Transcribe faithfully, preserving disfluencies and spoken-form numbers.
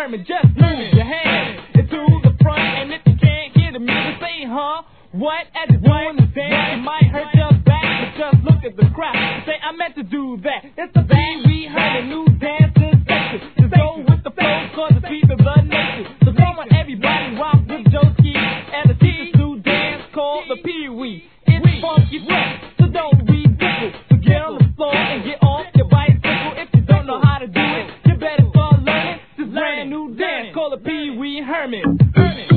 Herman. Just move your hands into the front, and if you can't hear the music, say, huh? What? As you're doing the dance, it might hurt your back, but just look at the crowd. Say, I meant to do that. It's the Pee Wee Herman new dancing section. Just go with the flow, cause the beat of the nation. So come on, everybody, rock with Joe Ski and the teacher's new dance called the Pee Wee. It's funky fresh, so don't be different. So get on the floor and get off your bicycle. If you don't know how to do it, you better start learning this brand new dance called the Pee Wee Herman. Herman.